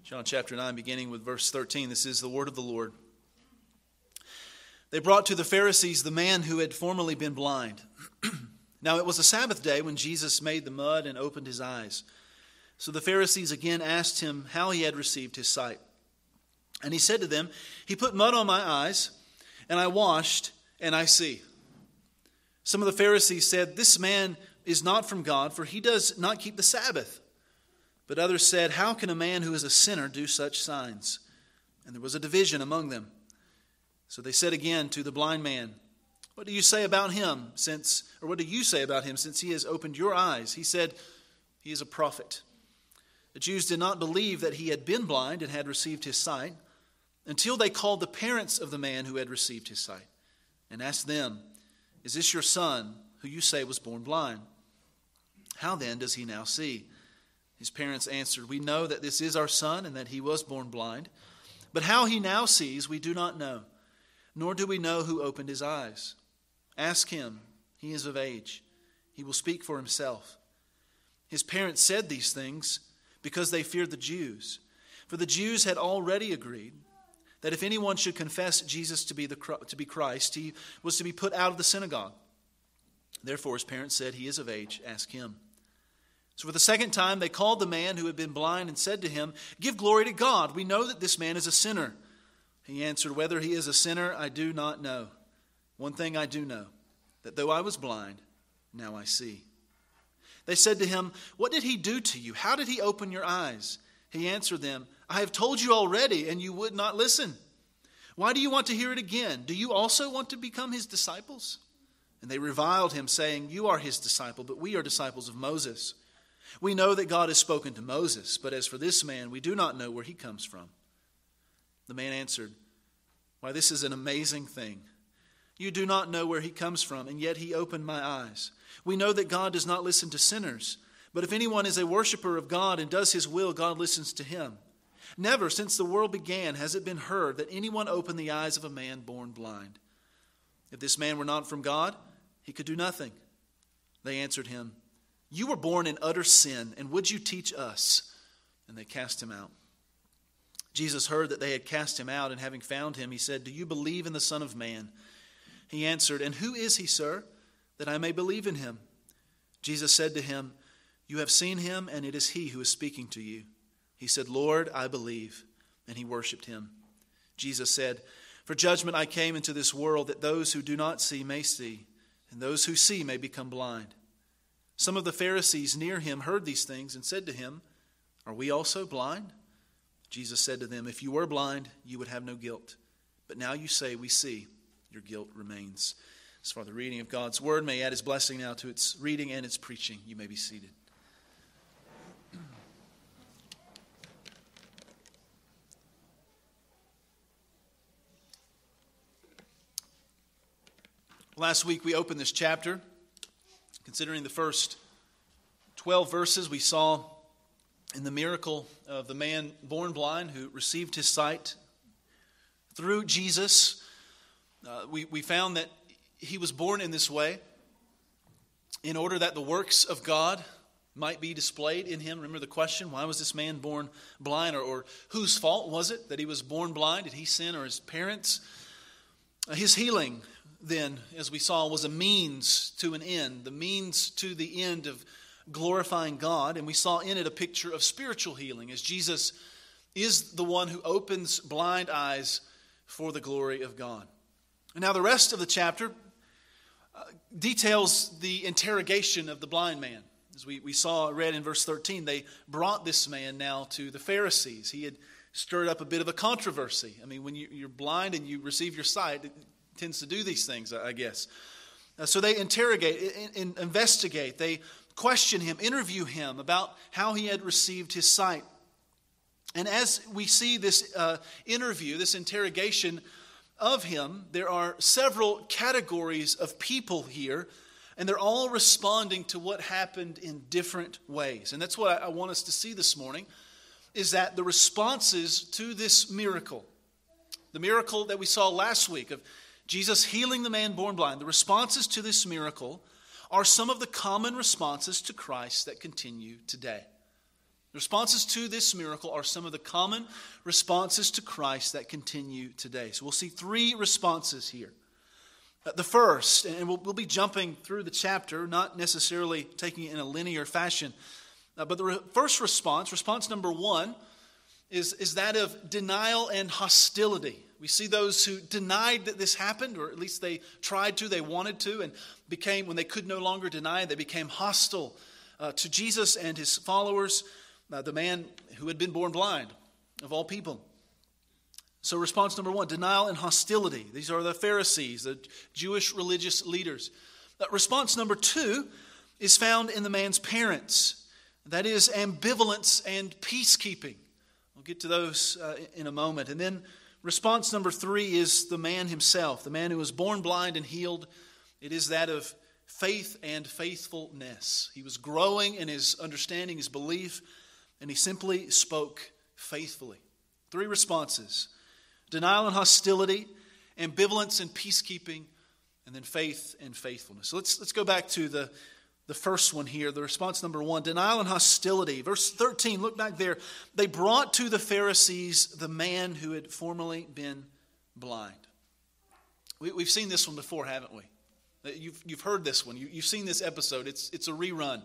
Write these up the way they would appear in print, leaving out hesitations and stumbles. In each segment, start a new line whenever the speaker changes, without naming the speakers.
John chapter 9, beginning with verse 13. This is the word of the Lord. They brought to the Pharisees the man who had formerly been blind. Now it was a Sabbath day when Jesus made the mud and opened his eyes. So the Pharisees again asked him how he had received his sight. And he said to them, "He put mud on my eyes, and I washed, and I see." Some of the Pharisees said, "This man is not from God, for he does not keep the Sabbath." But others said, "How can a man who is a sinner do such signs?" And there was a division among them. So they said again to the blind man, what do you say about him since he has opened your eyes?" He said, "He is a prophet." The Jews did not believe that he had been blind and had received his sight until they called the parents of the man who had received his sight and asked them, "Is this your son who you say was born blind? How then does he now see?" His parents answered, "We know that this is our son and that he was born blind. But how he now sees we do not know, nor do we know who opened his eyes. Ask him, he is of age. He will speak for himself." His parents said these things because they feared the Jews. For the Jews had already agreed that if anyone should confess Jesus to be Christ, he was to be put out of the synagogue. Therefore his parents said, "He is of age, ask him." So for the second time they called the man who had been blind and said to him, "Give glory to God. We know that this man is a sinner." He answered, "Whether he is a sinner, I do not know. One thing I do know, that though I was blind, now I see." They said to him, "What did he do to you? How did he open your eyes?" He answered them, "I have told you already, and you would not listen. Why do you want to hear it again? Do you also want to become his disciples?" And they reviled him, saying, "You are his disciple, but we are disciples of Moses. We know that God has spoken to Moses, but as for this man, we do not know where he comes from." The man answered, "Why, this is an amazing thing. You do not know where he comes from, and yet he opened my eyes. We know that God does not listen to sinners, but if anyone is a worshiper of God and does his will, God listens to him. Never since the world began has it been heard that anyone opened the eyes of a man born blind. If this man were not from God, he could do nothing." They answered him, "You were born in utter sin, and would you teach us?" And they cast him out. Jesus heard that they had cast him out, and having found him, he said, "Do you believe in the Son of Man?" He answered, "And who is he, sir, that I may believe in him?" Jesus said to him, "You have seen him, and it is he who is speaking to you." He said, "Lord, I believe." And he worshipped him. Jesus said, "For judgment I came into this world, that those who do not see may see, and those who see may become blind." Some of the Pharisees near him heard these things and said to him, "Are we also blind?" Jesus said to them, "If you were blind, you would have no guilt. But now you say, 'We see.' Your guilt remains." As for the reading of God's word, may he add his blessing now to its reading and its preaching. You may be seated. Last week we opened this chapter. Considering the first 12 verses, we saw in the miracle of the man born blind who received his sight through Jesus. We found that he was born in this way in order that the works of God might be displayed in him. Remember the question, why was this man born blind? Or whose fault was it that he was born blind? Did he sin or his parents? His healing, then, as we saw, was a means to an end, the means to the end of glorifying God. And we saw in it a picture of spiritual healing, as Jesus is the one who opens blind eyes for the glory of God. And now the rest of the chapter details the interrogation of the blind man. As we read in verse 13, they brought this man now to the Pharisees. He had stirred up a bit of a controversy. I mean, when you're blind and you receive your sight, it tends to do these things, I guess. So they interrogate, investigate, they question him, interview him about how he had received his sight. And as we see this interview, this interrogation of him, there are several categories of people here, and they're all responding to what happened in different ways. And that's what I want us to see this morning, is that the responses to this miracle, the miracle that we saw last week of Jesus healing the man born blind, the responses to this miracle are some of the common responses to Christ that continue today. The responses to this miracle are some of the common responses to Christ that continue today. So we'll see three responses here. The first, and we'll be jumping through the chapter, not necessarily taking it in a linear fashion, but the first response number one, is that of denial and hostility. We see those who denied that this happened, or at least they tried to, they wanted to, and became, when they could no longer deny it, they became hostile to Jesus and his followers, the man who had been born blind, of all people. So response number one, denial and hostility. These are the Pharisees, the Jewish religious leaders. Response number two is found in the man's parents. That is ambivalence and peacekeeping. We'll get to those in a moment. And then response number three is the man himself, the man who was born blind and healed. It is that of faith and faithfulness. He was growing in his understanding, his belief, and he simply spoke faithfully. Three responses: denial and hostility, ambivalence and peacekeeping, and then faith and faithfulness. So let's go back to the first one here, the response number one, denial and hostility. Verse 13, look back there. They brought to the Pharisees the man who had formerly been blind. We've seen this one before, haven't we? You've heard this one. You've seen this episode. It's a rerun.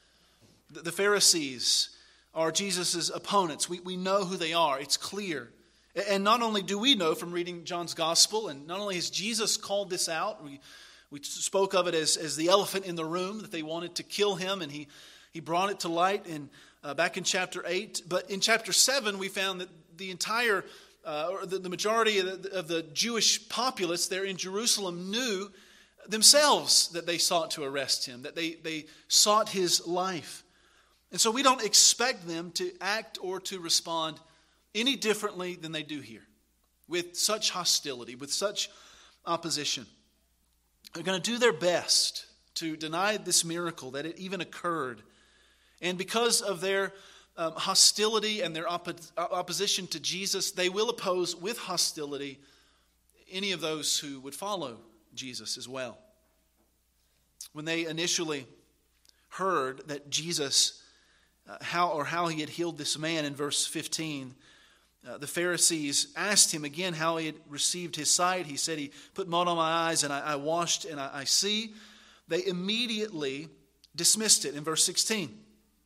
The Pharisees are Jesus' opponents. We know who they are. It's clear. And not only do we know from reading John's gospel, and not only has Jesus called this out, we spoke of it as the elephant in the room, that they wanted to kill him, and he brought it to light back in chapter 8. But in chapter 7, we found that the entire, or the majority of the Jewish populace there in Jerusalem knew themselves that they sought to arrest him, that they sought his life. And so we don't expect them to act or to respond any differently than they do here, with such hostility, with such opposition. They're going to do their best to deny this miracle, that it even occurred. And because of their hostility and their opposition to Jesus, they will oppose with hostility any of those who would follow Jesus as well. When they initially heard that Jesus, how he had healed this man in verse 15, the Pharisees asked him again how he had received his sight. He said, he put mud on my eyes and I washed and I see. They immediately dismissed it in verse 16.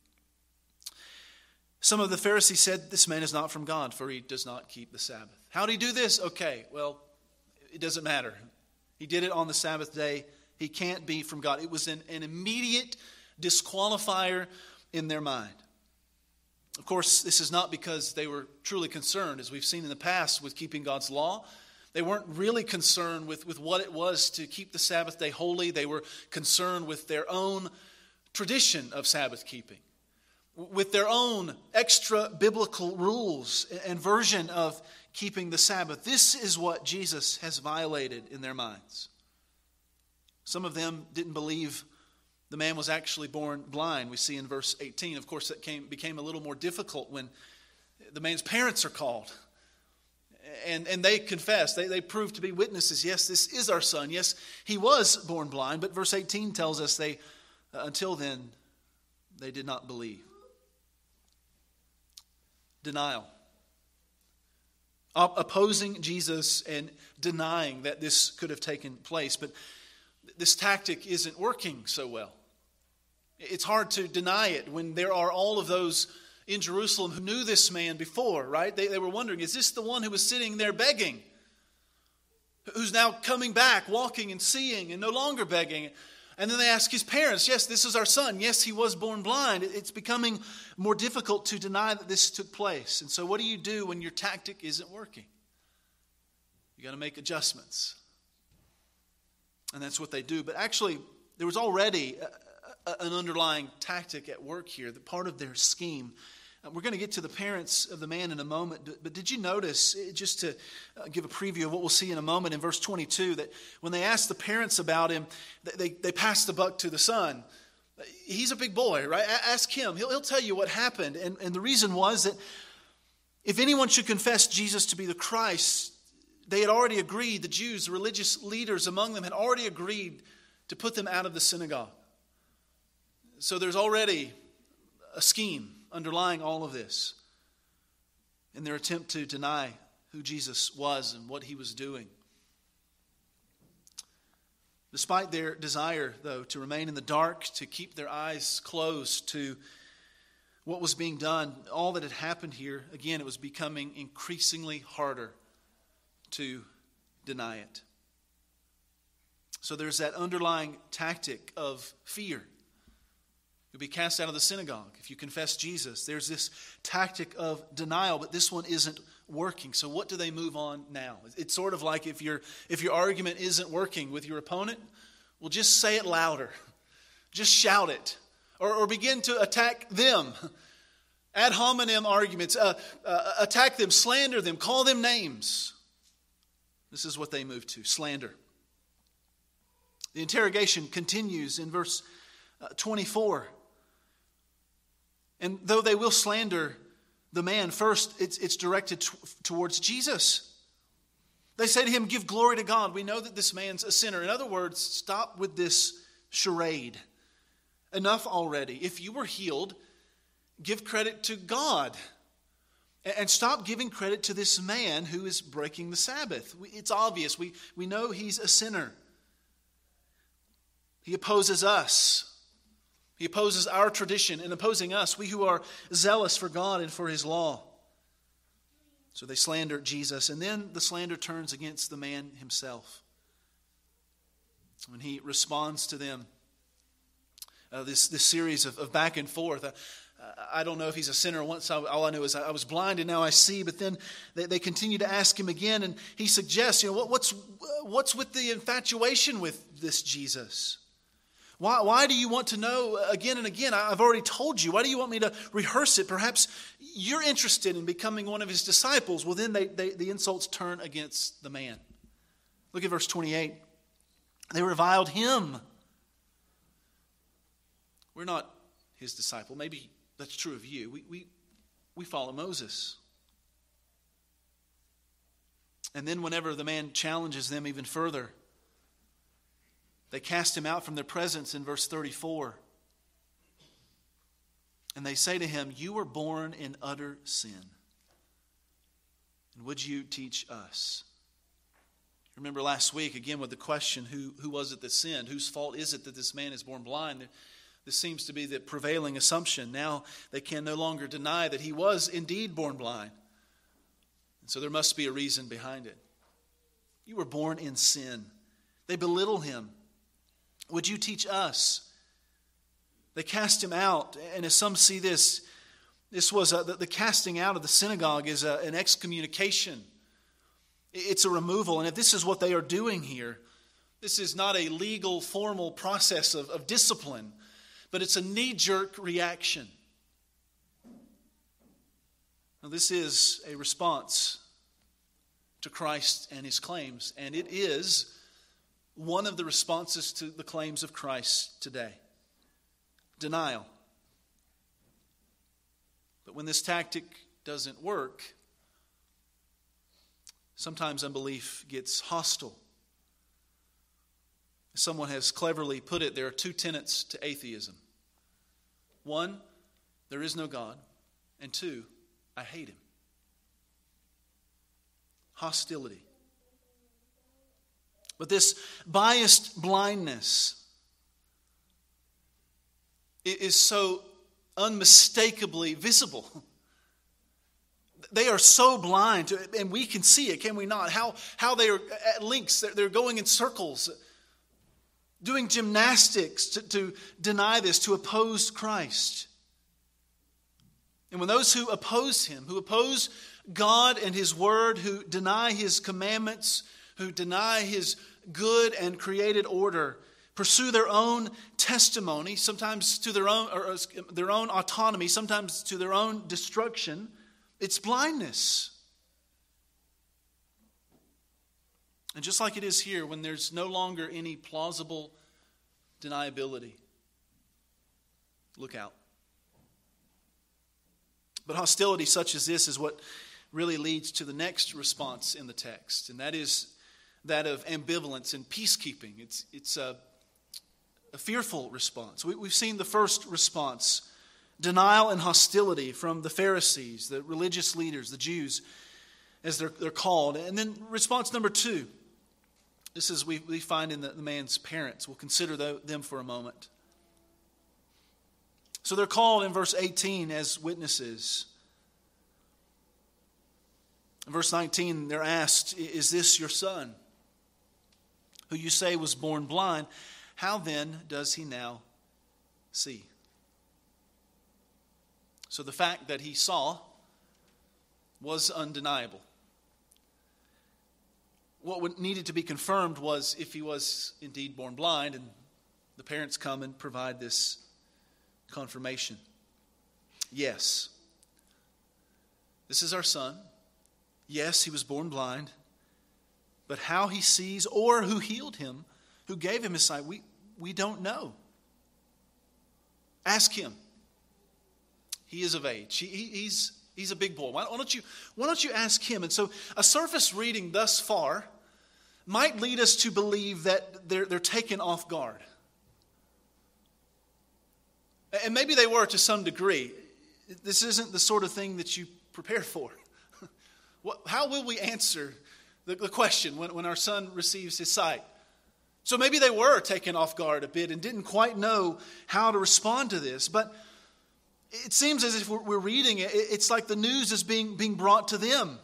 Some of the Pharisees said, this man is not from God, for he does not keep the Sabbath. How did he do this? Okay, well, it doesn't matter. He did it on the Sabbath day. He can't be from God. It was an immediate disqualifier in their mind. Of course, this is not because they were truly concerned, as we've seen in the past, with keeping God's law. They weren't really concerned with what it was to keep the Sabbath day holy. They were concerned with their own tradition of Sabbath keeping, with their own extra biblical rules and version of keeping the Sabbath. This is what Jesus has violated in their minds. Some of them didn't believe the man was actually born blind. We see in verse 18. Of course, that became a little more difficult when the man's parents are called. And they confess. They prove to be witnesses. Yes, this is our son. Yes, he was born blind. But verse 18 tells us until then, they did not believe. Denial. Opposing Jesus and denying that this could have taken place. But this tactic isn't working so well. It's hard to deny it when there are all of those in Jerusalem who knew this man before, right? They were wondering, is this the one who was sitting there begging? Who's now coming back, walking and seeing and no longer begging? And then they ask his parents, yes, this is our son. Yes, he was born blind. It's becoming more difficult to deny that this took place. And so what do you do when your tactic isn't working? You got to make adjustments. And that's what they do. But actually, there was already an underlying tactic at work here, that part of their scheme. We're going to get to the parents of the man in a moment. But did you notice, just to give a preview of what we'll see in a moment, in verse 22, that when they asked the parents about him, they passed the buck to the son. He's a big boy, right? Ask him. He'll tell you what happened. And the reason was that if anyone should confess Jesus to be the Christ, they had already agreed, the Jews, the religious leaders among them had already agreed to put them out of the synagogue. So there's already a scheme underlying all of this in their attempt to deny who Jesus was and what he was doing. Despite their desire, though, to remain in the dark, to keep their eyes closed to what was being done, all that had happened here, again, it was becoming increasingly harder to deny it. So there's that underlying tactic of fear. You'll be cast out of the synagogue if you confess Jesus. There's this tactic of denial, but this one isn't working. So what do they move on now? It's sort of like if your argument isn't working with your opponent, well, just say it louder. Just shout it. Or begin to attack them. Ad hominem arguments. Attack them, slander them, call them names. This is what they move to, slander. The interrogation continues in verse 24. And though they will slander the man, first it's directed towards Jesus. They say to him, give glory to God. We know that this man's a sinner. In other words, stop with this charade. Enough already. If you were healed, give credit to God. And stop giving credit to this man who is breaking the Sabbath. It's obvious. We know he's a sinner. He opposes us. He opposes our tradition. And opposing us, we who are zealous for God and for his law. So they slander Jesus. And then the slander turns against the man himself. When he responds to them, this series of back and forth. I don't know if he's a sinner. Once all I know is I was blind and now I see. But then they continue to ask him again, and he suggests, what's with the infatuation with this Jesus? Why do you want to know again and again? I've already told you. Why do you want me to rehearse it? Perhaps you're interested in becoming one of his disciples. Well, then the insults turn against the man. Look at verse 28. They reviled him. We're not his disciple. Maybe that's true of you. We follow Moses. And then whenever the man challenges them even further, they cast him out from their presence in verse 34. And they say to him, you were born in utter sin. And would you teach us? Remember last week, again, with the question, who was it that sinned? Whose fault is it that this man is born blind? This seems to be the prevailing assumption. Now they can no longer deny that he was indeed born blind. And so there must be a reason behind it. You were born in sin. They belittle him. Would you teach us? They cast him out. And as some see this was the casting out of the synagogue is an excommunication. It's a removal. And if this is what they are doing here, this is not a legal, formal process of discipline, but it's a knee-jerk reaction. Now, this is a response to Christ and his claims, and it is one of the responses to the claims of Christ today. Denial. But when this tactic doesn't work, sometimes unbelief gets hostile. Someone has cleverly put it, there are two tenets to atheism. One, there is no God. And two, I hate him. Hostility. But this biased blindness is so unmistakably visible. They are so blind, and we can see it, can we not? How they are at links, they're going in circles, doing gymnastics to deny this, to oppose Christ. And when those who oppose him, who oppose God and his word, who deny his commandments, who deny his good and created order, pursue their own testimony, sometimes to their own autonomy, sometimes to their own destruction, it's blindness. And just like it is here, when there's no longer any plausible deniability, look out. But hostility such as this is what really leads to the next response in the text, and that is that of ambivalence and peacekeeping. It's a fearful response. We've seen the first response denial and hostility from the Pharisees, the religious leaders, the Jews, as they're called. And then response number 2. This is we find in the man's parents. We'll consider them for a moment. So they're called in verse 18 as witnesses. In verse 19, they're asked, "Is this your son, who you say was born blind? How then does he now see?" So the fact that he saw was undeniable. What needed to be confirmed was if he was indeed born blind, and the parents come and provide this confirmation. Yes, this is our son. Yes, he was born blind. But how he sees or who healed him, who gave him his sight, we don't know. Ask him. He is of age. He's a big boy. Why don't you ask him? And so a surface reading thus far might lead us to believe that they're taken off guard. And maybe they were to some degree. This isn't the sort of thing that you prepare for. How will we answer the question when our son receives his sight? So maybe they were taken off guard a bit and didn't quite know how to respond to this. But it seems as if we're reading it, it's like the news is being brought to them.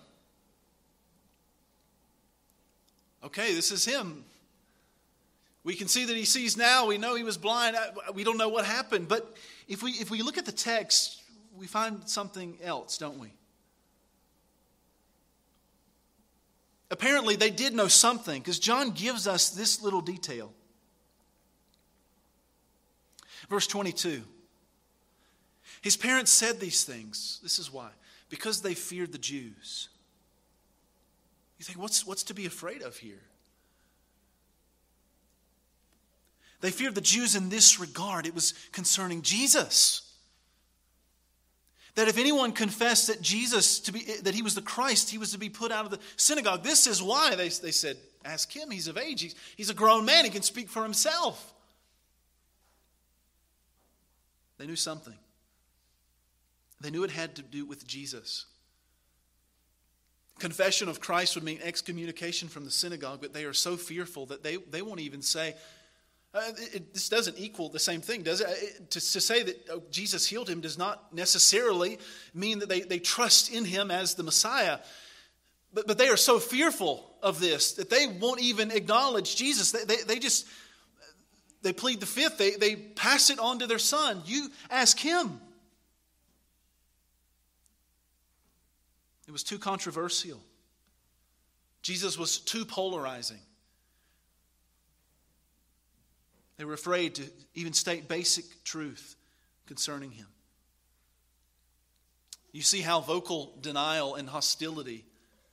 Okay, this is him. We can see that he sees now. We know he was blind. We don't know what happened. But if we look at the text, we find something else, don't we? Apparently, they did know something, because John gives us this little detail. Verse 22. His parents said these things. This is why. Because they feared the Jews. You think, what's to be afraid of here? They feared the Jews in this regard. It was concerning Jesus. That if anyone confessed that that he was the Christ, he was to be put out of the synagogue. This is why they said, ask him. He's of age. He's a grown man. He can speak for himself. They knew something. They knew it had to do with Jesus. Confession of Christ would mean excommunication from the synagogue, but they are so fearful that they won't even say, this doesn't equal the same thing, does it? To say that Jesus healed him does not necessarily mean that they trust in him as the Messiah. But they are so fearful of this that they won't even acknowledge Jesus. They plead the fifth. They pass it on to their son. You ask him. It was too controversial. Jesus was too polarizing. They were afraid to even state basic truth concerning him. You see how vocal denial and hostility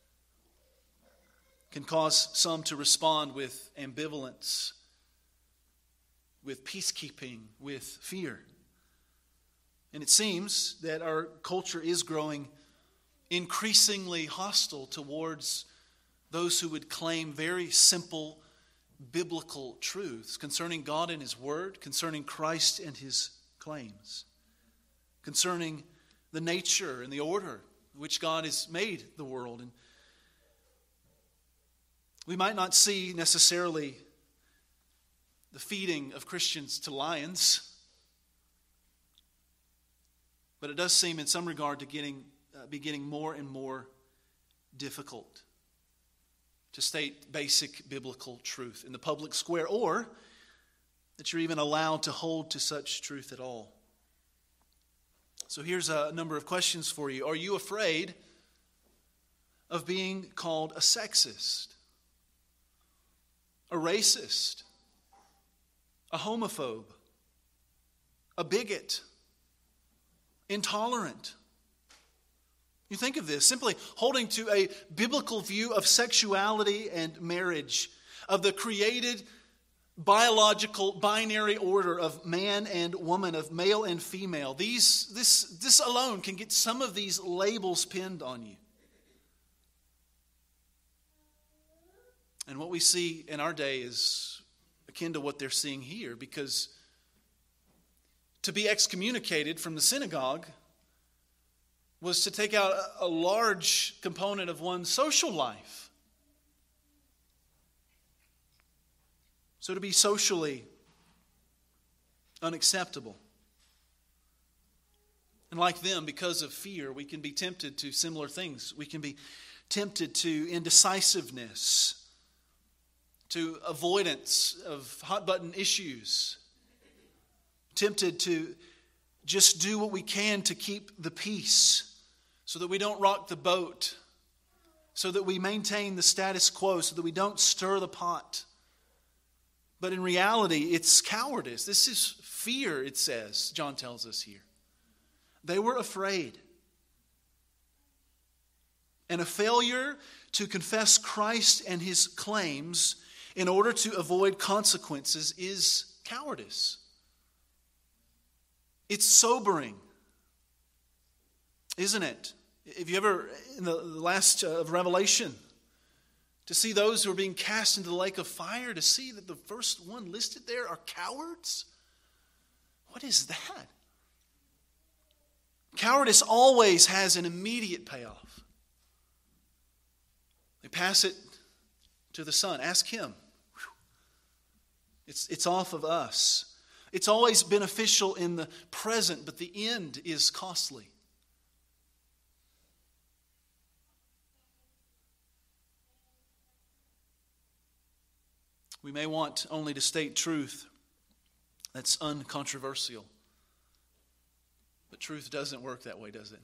can cause some to respond with ambivalence, with peacekeeping, with fear. And it seems that our culture is growing increasingly hostile towards those who would claim very simple biblical truths concerning God and his word, concerning Christ and his claims, concerning the nature and the order in which God has made the world. And we might not see necessarily the feeding of Christians to lions, but it does seem in some regard to be getting more and more difficult to state basic biblical truth in the public square, or that you're even allowed to hold to such truth at all. So here's a number of questions for you. Are you afraid of being called a sexist, a racist, a homophobe, a bigot, intolerant? You think of this, simply holding to a biblical view of sexuality and marriage, of the created biological binary order of man and woman, of male and female. This alone can get some of these labels pinned on you. And what we see in our day is akin to what they're seeing here, because to be excommunicated from the synagogue was to take out a large component of one's social life. So to be socially unacceptable. And like them, because of fear, we can be tempted to similar things. We can be tempted to indecisiveness, to avoidance of hot-button issues, tempted to just do what we can to keep the peace so that we don't rock the boat, so that we maintain the status quo, so that we don't stir the pot. But in reality, it's cowardice. This is fear, it says, John tells us here. They were afraid. And a failure to confess Christ and his claims in order to avoid consequences is cowardice. It's sobering, isn't it? If you ever, in the last of Revelation, to see those who are being cast into the lake of fire, to see that the first one listed there are cowards? What is that? Cowardice always has an immediate payoff. They pass it to the Son. Ask him. It's off of us. It's always beneficial in the present, but the end is costly. We may want only to state truth that's uncontroversial. But truth doesn't work that way, does it?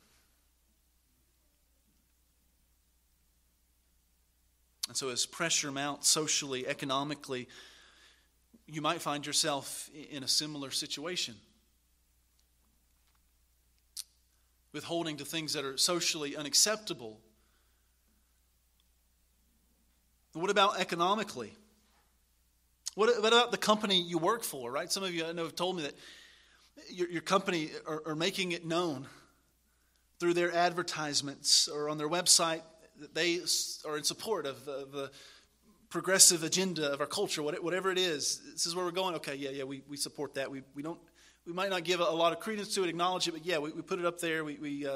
And so as pressure mounts socially, economically, you might find yourself in a similar situation. Withholding to things that are socially unacceptable. What about economically? What about the company you work for, right? Some of you I know have told me that your company are making it known through their advertisements or on their website that they are in support of the progressive agenda of our culture, whatever it is. This is where we're going. Okay, yeah, we support that. We might not give a lot of credence to it, acknowledge it, but yeah, we put it up there. We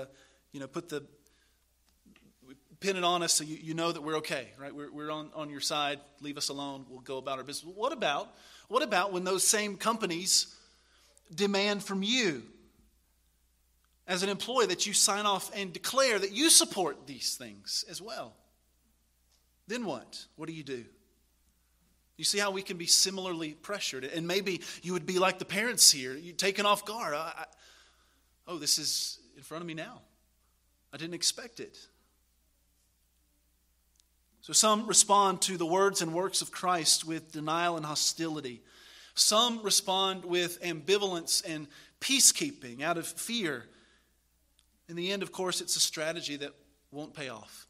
pin it on us so you know that we're okay, right? We're on your side. Leave us alone. We'll go about our business. What about when those same companies demand from you as an employee that you sign off and declare that you support these things as well? Then what? What do? You see how we can be similarly pressured. And maybe you would be like the parents here. You're taken off guard. This is in front of me now. I didn't expect it. So some respond to the words and works of Christ with denial and hostility. Some respond with ambivalence and peacekeeping out of fear. In the end, of course, it's a strategy that won't pay off.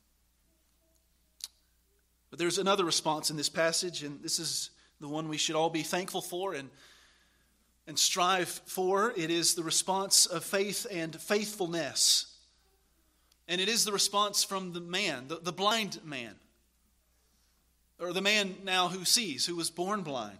But there's another response in this passage, and this is the one we should all be thankful for and strive for. It is the response of faith and faithfulness. And it is the response from the man, the blind man. Or the man now who sees, who was born blind.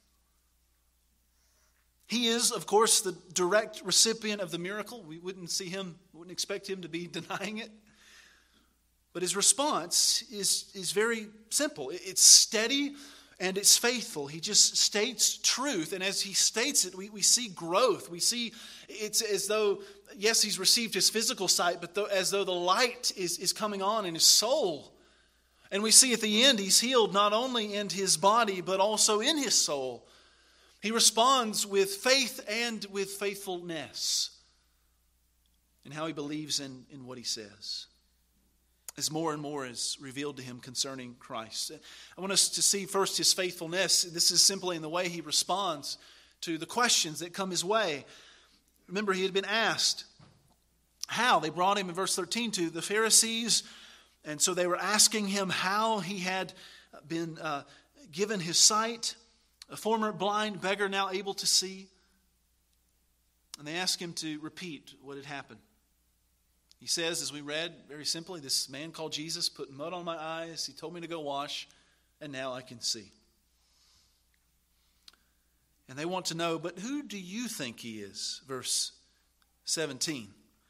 He is, of course, the direct recipient of the miracle. We wouldn't expect him to be denying it. But his response is very simple. It's steady and it's faithful. He just states truth. And as he states it, we see growth. We see it's as though, yes, he's received his physical sight, but as though the light is coming on in his soul. And we see at the end he's healed not only in his body, but also in his soul. He responds with faith and with faithfulness in how he believes in what he says, as more and more is revealed to him concerning Christ. I want us to see first his faithfulness. This is simply in the way he responds to the questions that come his way. Remember, he had been asked how. They brought him in verse 13 to the Pharisees. And so they were asking him how he had been given his sight, a former blind beggar now able to see. And they asked him to repeat what had happened. He says, as we read, very simply, this man called Jesus put mud on my eyes. He told me to go wash, and now I can see. And they want to know, but who do you think he is? Verse 17.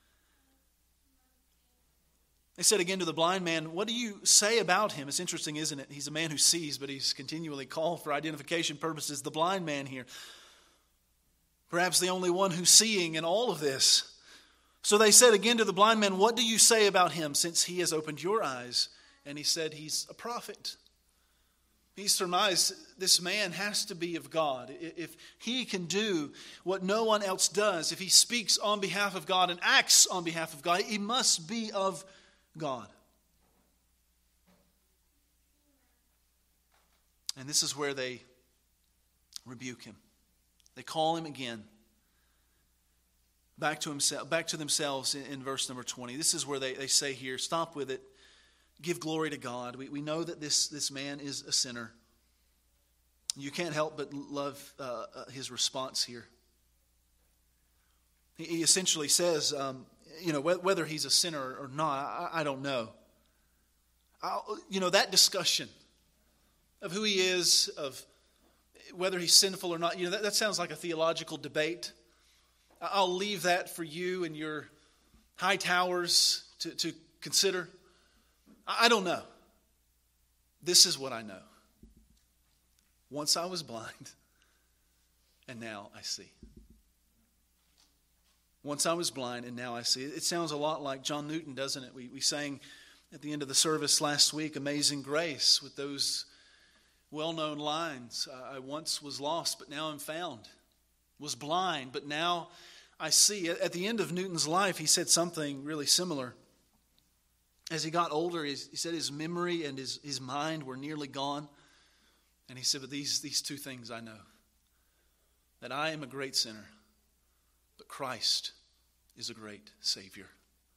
They said again to the blind man, what do you say about him? It's interesting, isn't it? He's a man who sees, but he's continually called for identification purposes, the blind man here. Perhaps the only one who's seeing in all of this. So they said again to the blind man, what do you say about him since he has opened your eyes? And he said, he's a prophet. He surmised this man has to be of God. If he can do what no one else does, if he speaks on behalf of God and acts on behalf of God, he must be of God. And this is where they rebuke him. They call him again back to themselves in verse number 20. This is where they say here, stop with it. Give glory to God. We know that this man is a sinner. You can't help but love his response here. He essentially says, whether he's a sinner or not, I don't know. That discussion of who he is, of whether he's sinful or not, that sounds like a theological debate. I'll leave that for you and your high towers to consider. I don't know. This is what I know. Once I was blind, and now I see. Once I was blind, and now I see. It sounds a lot like John Newton, doesn't it? We sang at the end of the service last week, Amazing Grace, with those well-known lines. I once was lost, but now I'm found. Was blind, but now I see. At the end of Newton's life, he said something really similar. As he got older, he said his memory and his mind were nearly gone. And he said, but these two things I know. That I am a great sinner, but Christ is a great Savior.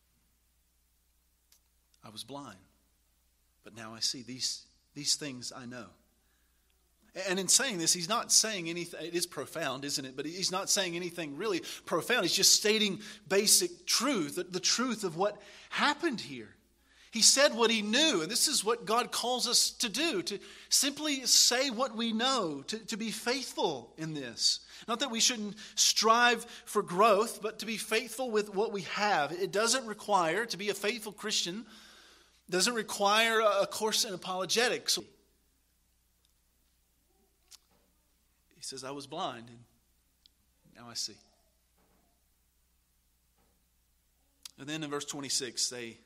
I was blind, but now I see. These things I know. And in saying this, he's not saying anything. It is profound, isn't it? But he's not saying anything really profound. He's just stating basic truth, the truth of what happened here. He said what he knew, and this is what God calls us to do, to simply say what we know, to be faithful in this. Not that we shouldn't strive for growth, but to be faithful with what we have. It doesn't require, to be a faithful Christian, doesn't require a course in apologetics. He says, I was blind, and now I see. And then in verse 26, they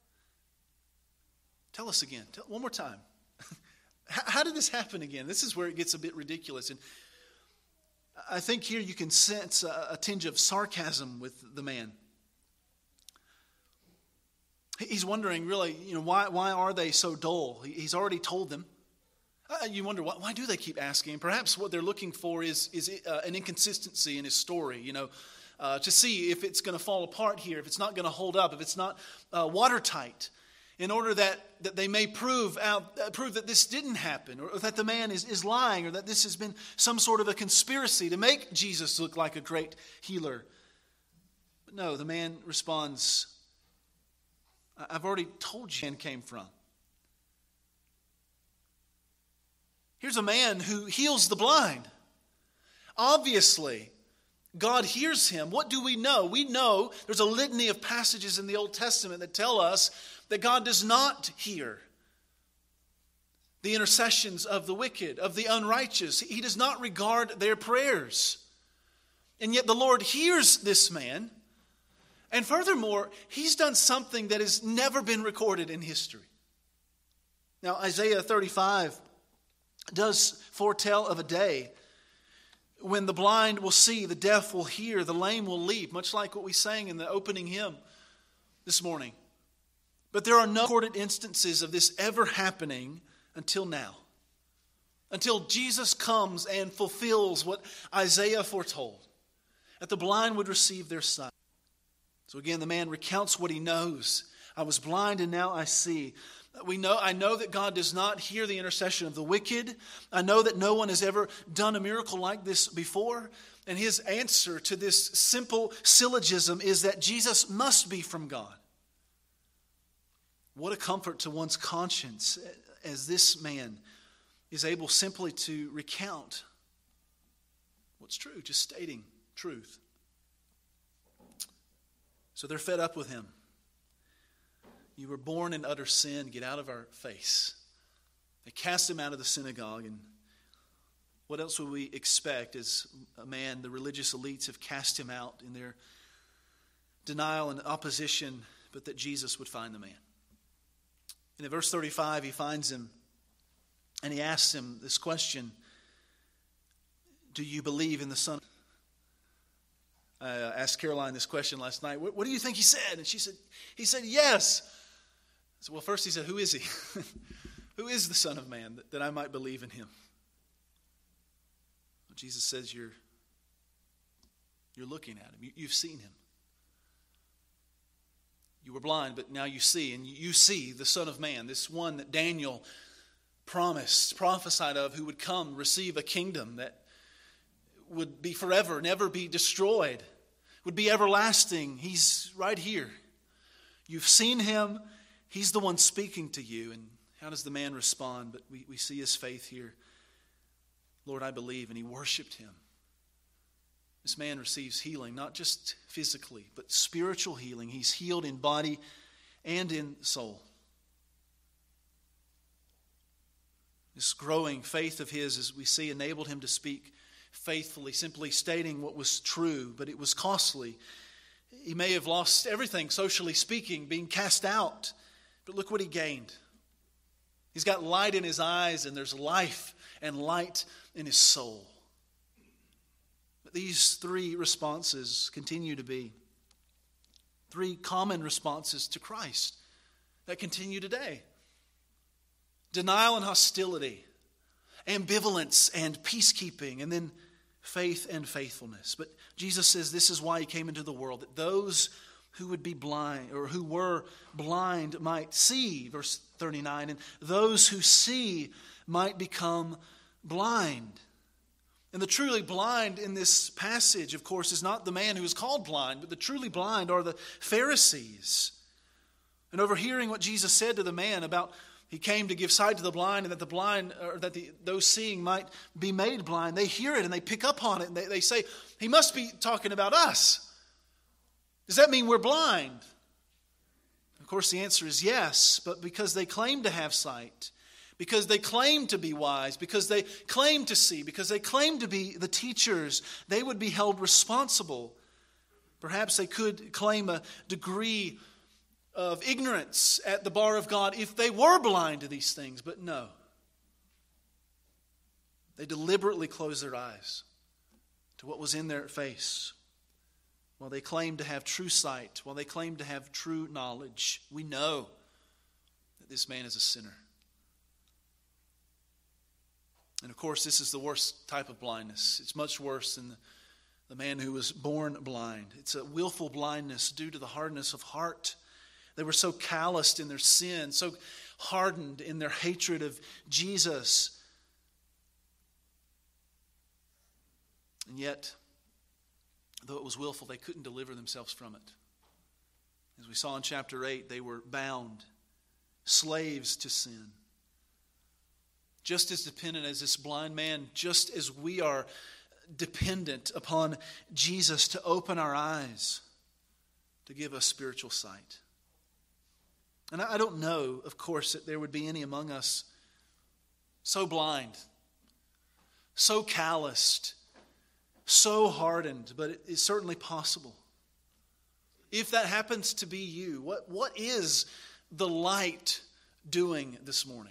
tell us again, one more time. How did this happen again? This is where it gets a bit ridiculous. And I think here you can sense a tinge of sarcasm with the man. He's wondering, really, why are they so dull? He's already told them. You wonder, why do they keep asking? Perhaps what they're looking for is an inconsistency in his story, to see if it's going to fall apart here, if it's not going to hold up, if it's not watertight, in order that they may prove that this didn't happen, or that the man is lying, or that this has been some sort of a conspiracy to make Jesus look like a great healer. But no, the man responds, I've already told you where it came from. Here's a man who heals the blind. Obviously, God hears him. What do we know? We know there's a litany of passages in the Old Testament that tell us that God does not hear the intercessions of the wicked, of the unrighteous. He does not regard their prayers. And yet the Lord hears this man. And furthermore, he's done something that has never been recorded in history. Now, Isaiah 35 does foretell of a day when the blind will see, the deaf will hear, the lame will leap, much like what we sang in the opening hymn this morning. But there are no recorded instances of this ever happening until now. Until Jesus comes and fulfills what Isaiah foretold, that the blind would receive their sight. So again, the man recounts what he knows. I was blind and now I see. I know that God does not hear the intercession of the wicked. I know that no one has ever done a miracle like this before. And his answer to this simple syllogism is that Jesus must be from God. What a comfort to one's conscience as this man is able simply to recount What's true? Just stating truth. So they're fed up with him. You were born in utter sin. Get out of our face. They cast him out of the synagogue. And what else would we expect as a man? The religious elites have cast him out in their denial and opposition, but that Jesus would find the man. And in verse 35, he finds him and he asks him this question: do you believe in the Son? I asked Caroline this question last night. What do you think he said? And he said, yes. I said, well, first he said, who is he? Who is the Son of Man that I might believe in him? Well, Jesus says, you're looking at him. You've seen him. You were blind, but now you see. And you see the Son of Man, this one that Daniel prophesied of, who would come, receive a kingdom that would be forever, never be destroyed, would be everlasting. He's right here. You've seen him. He's the one speaking to you. And how does the man respond? But we see his faith here. Lord, I believe. And he worshiped him. This man receives healing, not just physically, but spiritual healing. He's healed in body and in soul. This growing faith of his, as we see, enabled him to speak faithfully, simply stating what was true, but it was costly. He may have lost everything, socially speaking, being cast out, but look what he gained. He's got light in his eyes, and there's life and light in his soul. But these three responses continue to be three common responses to Christ that continue today: denial and hostility, ambivalence and peacekeeping, and then faith and faithfulness. But Jesus says this is why he came into the world, that those who would be blind, or who were blind, might see, verse 39, and those who see might become blind. And the truly blind in this passage, of course, is not the man who is called blind, but the truly blind are the Pharisees. And overhearing what Jesus said to the man about he came to give sight to the blind, and that the blind, or that those seeing might be made blind, they hear it and they pick up on it, and they say, he must be talking about us. Does that mean we're blind? Of course, the answer is yes, but because they claim to have sight, because they claim to be wise, because they claim to see, because they claim to be the teachers, they would be held responsible. Perhaps they could claim a degree of ignorance at the bar of God if they were blind to these things, but no. They deliberately closed their eyes to what was in their face. While they claimed to have true sight, while they claimed to have true knowledge, we know that this man is a sinner. And of course, this is the worst type of blindness. It's much worse than the man who was born blind. It's a willful blindness due to the hardness of heart. They were so calloused in their sin, so hardened in their hatred of Jesus. And yet, though it was willful, they couldn't deliver themselves from it. As we saw in chapter 8, they were bound, slaves to sin. Just as dependent as this blind man, just as we are dependent upon Jesus to open our eyes, to give us spiritual sight. And I don't know, of course, that there would be any among us so blind, so calloused, so hardened, but it is certainly possible. If that happens to be you, what is the light doing this morning?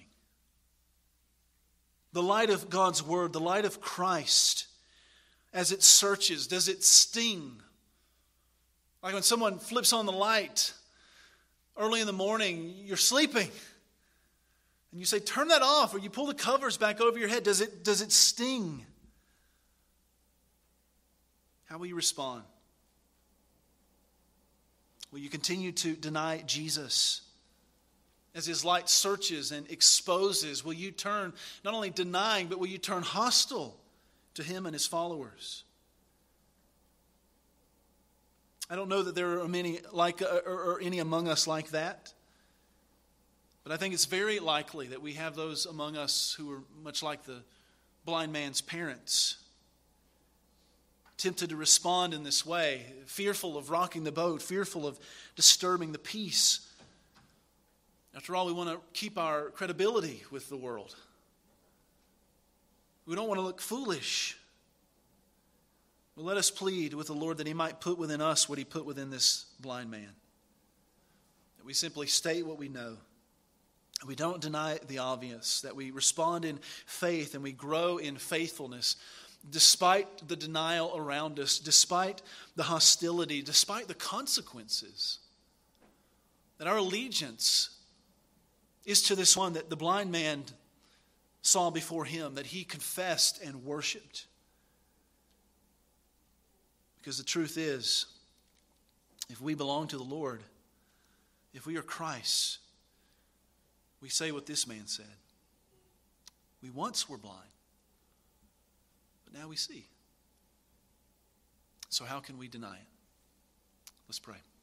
The light of God's Word, the light of Christ, as it searches, does it sting? Like when someone flips on the light early in the morning, you're sleeping, and you say, turn that off, or you pull the covers back over your head. Does it sting? How will you respond? Will you continue to deny Jesus as his light searches and exposes? Will you turn, not only denying, but will you turn hostile to him and his followers? I don't know that there are many like or any among us like that. But I think it's very likely that we have those among us who are much like the blind man's parents. tempted to respond in this way, fearful of rocking the boat, fearful of disturbing the peace. After all, we want to keep our credibility with the world. We don't want to look foolish. But let us plead with the Lord that He might put within us what He put within this blind man. That we simply state what we know. We don't deny the obvious, that we respond in faith and we grow in faithfulness despite the denial around us, despite the hostility, despite the consequences. That our allegiance is to this one that the blind man saw before him, that he confessed and worshiped. Because the truth is, if we belong to the Lord, if we are Christ, we say what this man said. We once were blind, but now we see. So how can we deny it? Let's pray.